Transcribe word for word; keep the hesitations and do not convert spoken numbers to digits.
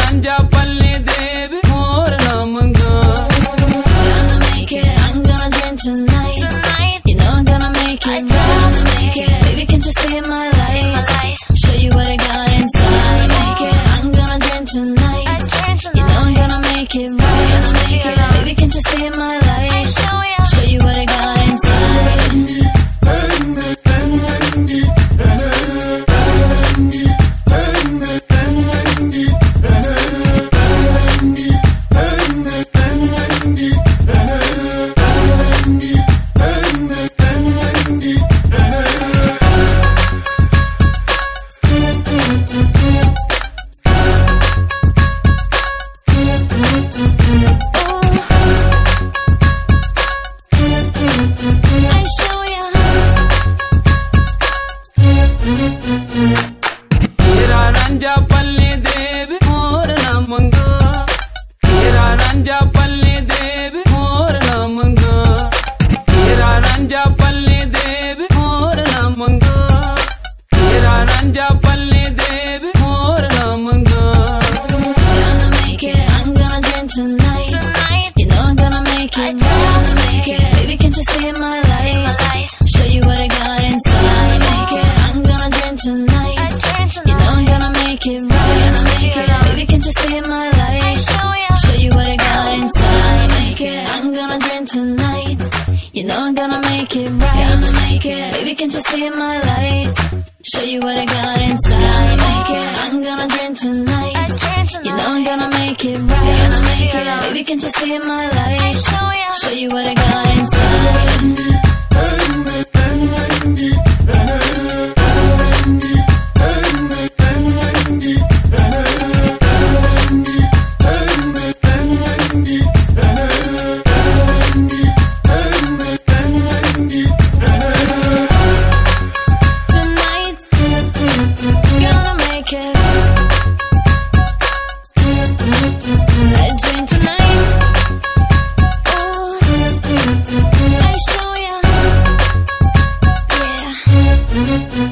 Ranjha Palle Dev more नामंगा. Gonna make it, I'm gonna drink tonight. Tonight, you know I'm gonna make it. I'm gonna make it, baby, can't you see my light? Show you what I got inside. Make it, I'm gonna drink tonight. You know I'm gonna make it right. Make it, baby, can't you see my light? Show you what I got inside. Ranjha पल्ले देव मोर नामंगा. तेरा रांझा पल्ले देव मोर नामंगा. तेरा रांझा पल्ले देव मोर नामंगा. तेरा रांझा पल्ले देव मोर नामंगा. Gonna make it, I'm gonna drink tonight. You know I'm gonna make it right. Make it, baby, can't you see my light? Show you what I got inside. Make it, I'm gonna drink tonight. You know I'm gonna make it right. Make it, baby, can't you see my light? Show you what I got inside. Make it, I'm gonna drink tonight. You know I'm gonna make it right. Make it, baby, can't you see my light? Show you what I got inside. Make it, I'm gonna drink tonight. You know I'm gonna make it right. Make it, baby, can't you see my light? Show you what I got inside. I drink tonight. Oh, I show ya. Yeah.